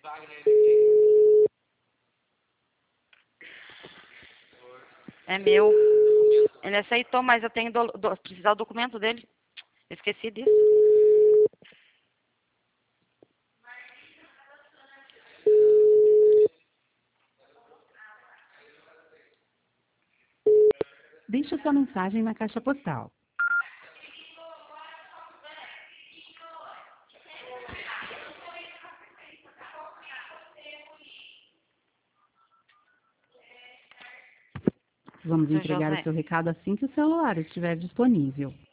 É meu. Ele aceitou, mas eu tenho precisar do documento dele. Esqueci disso. Deixe sua mensagem na caixa postal. Vamos Seu entregar José. o seu recado assim que o celular estiver disponível.